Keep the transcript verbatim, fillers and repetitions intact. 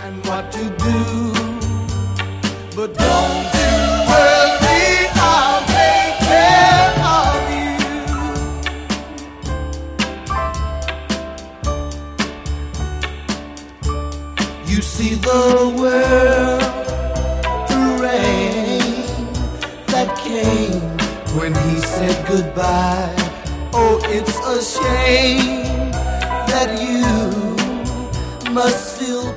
and what to do. But don't you worry, I'll take care of you. You see the world, the rain that came when he said goodbye. Oh, it's a shame that you must feel